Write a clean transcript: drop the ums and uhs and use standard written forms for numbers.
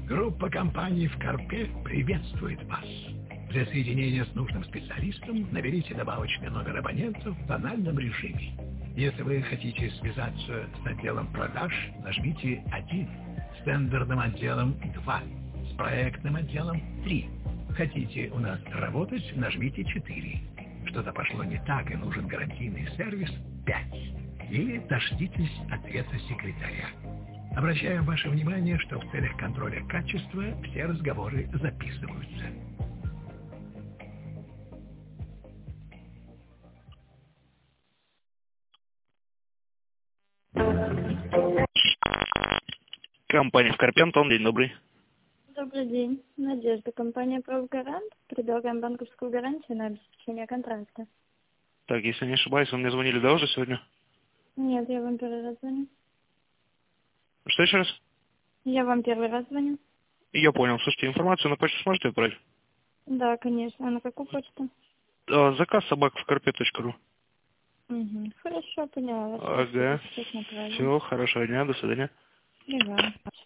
Группа компаний в Карпе приветствует вас. Для соединения с нужным специалистом наберите добавочный номер абонента в тональном режиме. Если вы хотите связаться с отделом продаж, нажмите 1, с тендерным отделом 2, с проектным отделом 3. Хотите у нас работать, нажмите 4. Что-то пошло не так и нужен гарантийный сервис 5. Или дождитесь ответа секретаря. Обращаем ваше внимание, что в целях контроля качества все разговоры записываются. Компания Скорпион, день добрый. Добрый день. Надежда. Компания «Правгарант». Предлагаем банковскую гарантию на обеспечение контракта. Так, если не ошибаюсь, вы мне звонили, да, уже сегодня? Нет, я вам первый раз звоню. Что еще раз? Я вам первый раз звоню. Я понял. Слушайте, информацию на почту сможете отправить? Да, конечно. А на какую почту? Заказ собака.скорпе.ру. Угу. Хорошо, поняла вас. Спасибо. Ага. Сейчас направим. Все, хорошего дня, до свидания. И вам.